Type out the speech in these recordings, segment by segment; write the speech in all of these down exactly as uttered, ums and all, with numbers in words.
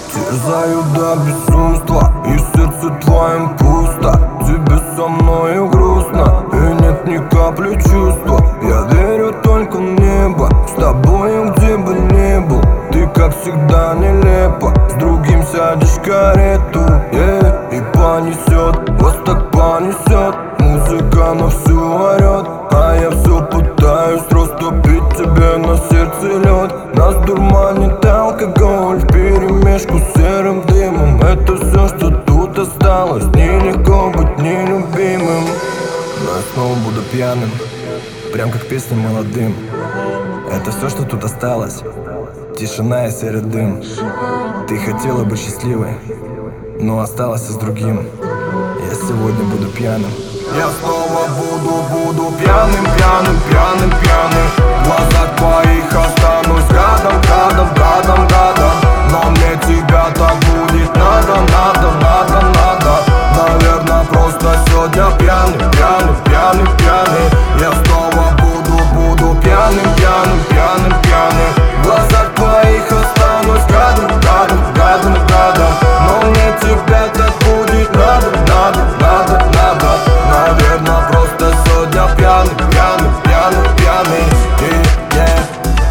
терзаю до безумства, и в сердце твоем пусто. Тебе со мною грустно, и нет ни капли чувства. Я верю только в небо, с тобою где бы ни был. Ты как всегда нелепо, с другим сядешь в карету, yeah, и понесет, вас так понесет. Музыка на всю орет, а я все пытаюсь растопить тебе на сердце лед. Нас дурманит алкоголь вперемешку с серым дымом. Это все, что тут осталось, нелегко быть нелюбимым. Но я снова буду пьяным, прям как песня молодым. Это все, что тут осталось, тишина и серый дым. Ты хотела быть счастливой, но осталась с другим. Я сегодня буду пьяным. Я снова буду, буду пьяным, пьяным, пьяным, пьяным. В глазах твоих останусь гадом, гадом, гадом, гадом. Но мне тебя так будет надо, надо, надо, надо. Наверное, просто сегодня пьяный, пьяный, пьяный, пьяный. Я снова буду, буду пьяным, пьяным, пьяным, пьяным. В глазах твоих останусь гадом, гадом, гадом, гадом. Но мне тебя так будет надо, надо, надо, надо. Наверное, просто сегодня пьяный, пьяный, пьяный, пьяный. И, yeah.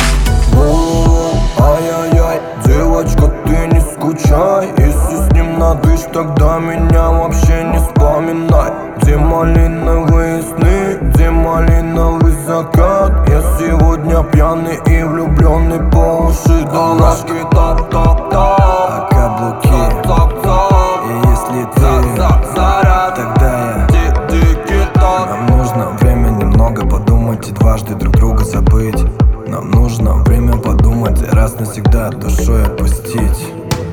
Ай-яй-яй, девочка, ты не скучай. Если с ним надышь, тогда меня вообще не вспоминай. Где малиновые сны, где малиновый закат. Я сегодня пьяный и влюбленный по уши. Дорожки топ-топ-топ, а каблуки топ-топ-топ. И если ты, тогда я. Нам нужно время немного подумать и дважды друг друга забыть. Нам нужно время подумать и раз навсегда душой отпустить.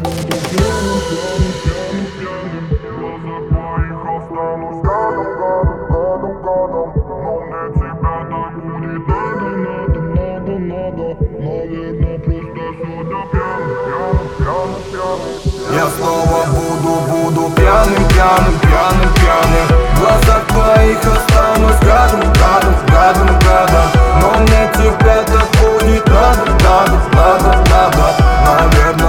Я снова буду, буду пьяным, пьяным, пьяным, пьяным. В глазах твоих останусь гадом, гадом, гадом, гадом. Но мне тебя так будет надо, надо, надо, надо. Наверное,